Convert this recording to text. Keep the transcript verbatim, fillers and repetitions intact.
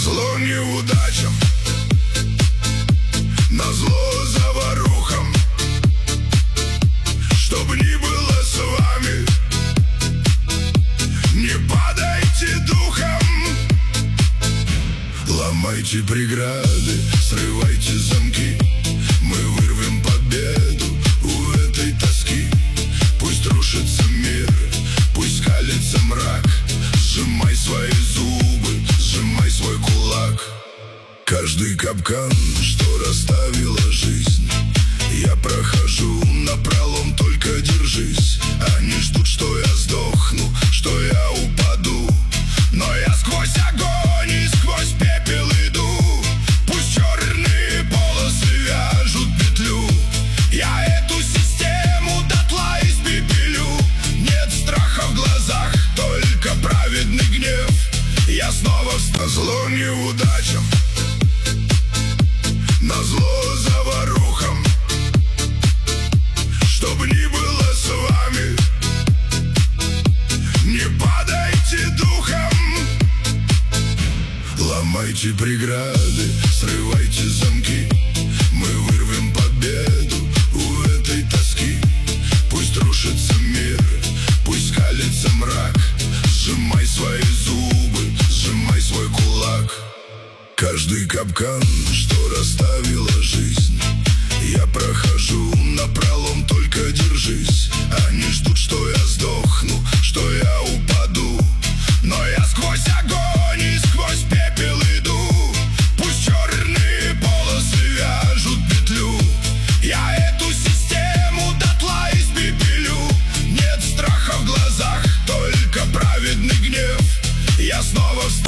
Назло неудачам, назло заварухам, чтоб ни было с вами, не падайте духом. Ломайте преграды, срывайте замки, мы вырвем победу у этой тоски. Пусть рушится мир, пусть калится мрак, сжимай свои зубы, сжимай свой кулак. Каждый капкан, что расставила жизнь, я прохожу напролом, только держись. Они ждут, что я сдохну, что я упаду, но я сквозь огонь и сквозь пепел иду. Пусть черные полосы вяжут петлю, я эту систему дотла испепелю. Нет страха в глазах, только праведный гнев. Я снова встал. Назло неудачам, назло заварухам, чтоб ни было с вами, не падайте духом. Ломайте преграды, срывайте замки, мы вырвем победу у этой тоски. Пусть рушится мир, пусть калится мрак, сжимай свои зубы, сжимай свой кулак. Каждый капкан, что расставила жизнь, я прохожу напролом, только держись. Они ждут, что я сдохну,